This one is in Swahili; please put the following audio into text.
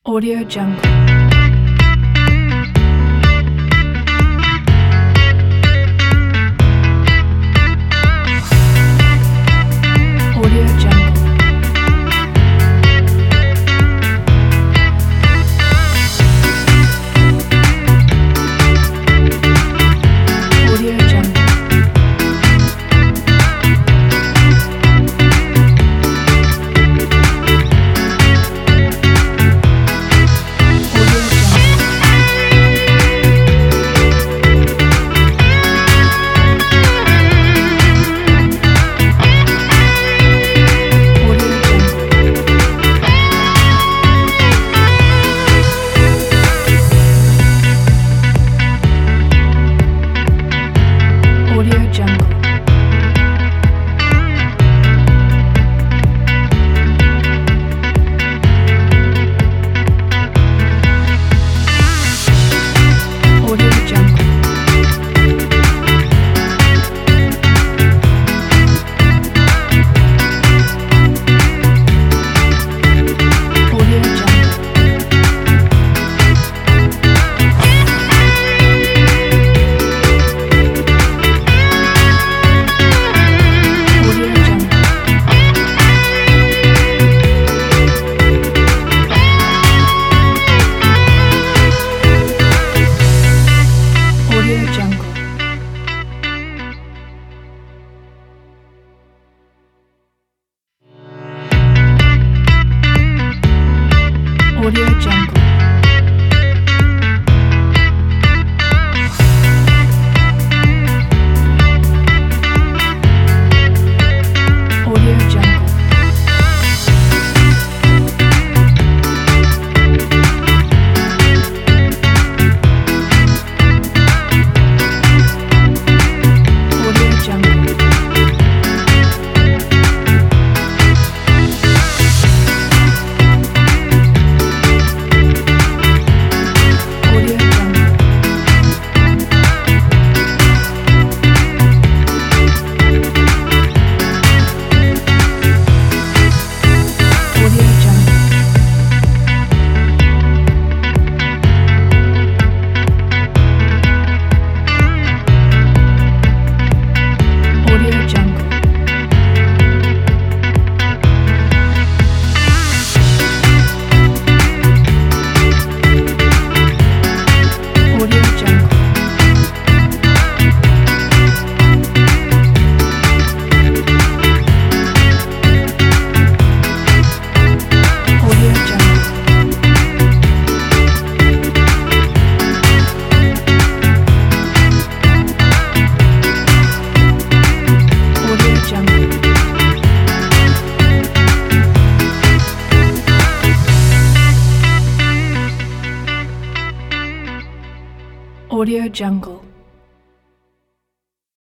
Audio Jungle. Audio Jungle. Audio Jungle. Audio Jungle. Audio Jungle. Audio Jungle. Audio Jungle. Audio Jungle. Audio Jungle. Audio Jungle. Audio Jungle. Audio Jungle. Audio Jungle. Audio Jungle. Audio Jungle. Audio Jungle. Audio Jungle. Audio Jungle.